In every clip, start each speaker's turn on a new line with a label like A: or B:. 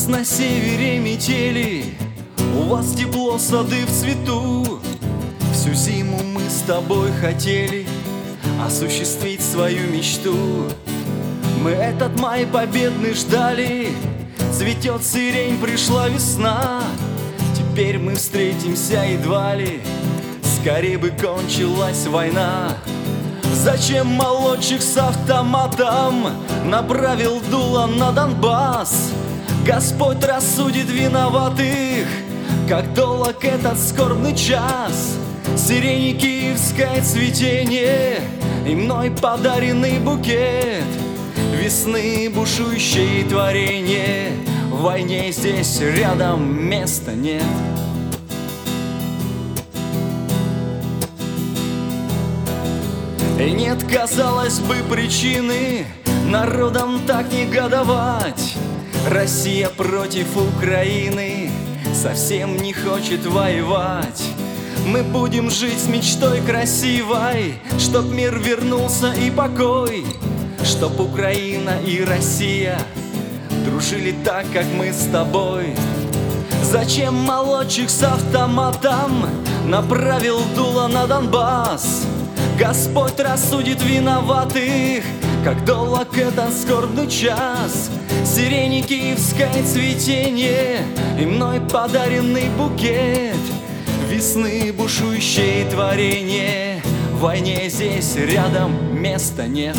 A: нас на севере метели, у вас тепло, сады в цвету. Всю зиму мы с тобой хотели осуществить свою мечту. Мы этот май победный ждали, цветет сирень, пришла весна. Теперь мы встретимся едва ли, скорее бы кончилась война. Зачем молодчик с автоматом направил дуло на Донбасс? Господь рассудит виноватых, как долг этот скорбный час. Сирени киевское цветение и мной подаренный букет весны, бушующее творение. В войне здесь рядом места нет. И нет, казалось бы, причины народам так негодовать. Россия против Украины совсем не хочет воевать. Мы будем жить с мечтой красивой, чтоб мир вернулся и покой, чтоб Украина и Россия дружили так, как мы с тобой. Зачем молодчик с автоматом направил дуло на Донбасс? Господь рассудит виноватых, как долг этот скорбный час. Сирени киевское цветение и мной подаренный букет весны, бушующее творение. В войне здесь рядом места нет.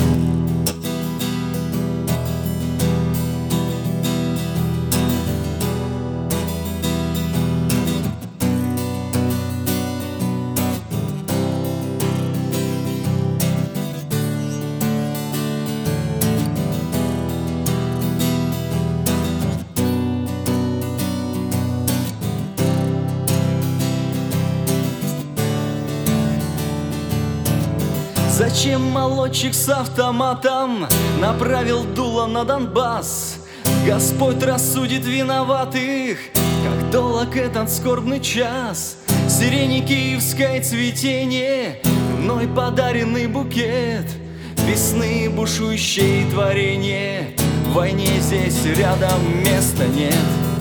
A: Зачем молодчик с автоматом направил дуло на Донбасс? Господь рассудит виноватых, как долг этот скорбный час. Сирени киевское цветение, мной подаренный букет весны, бушующее творение. В войне здесь рядом места нет.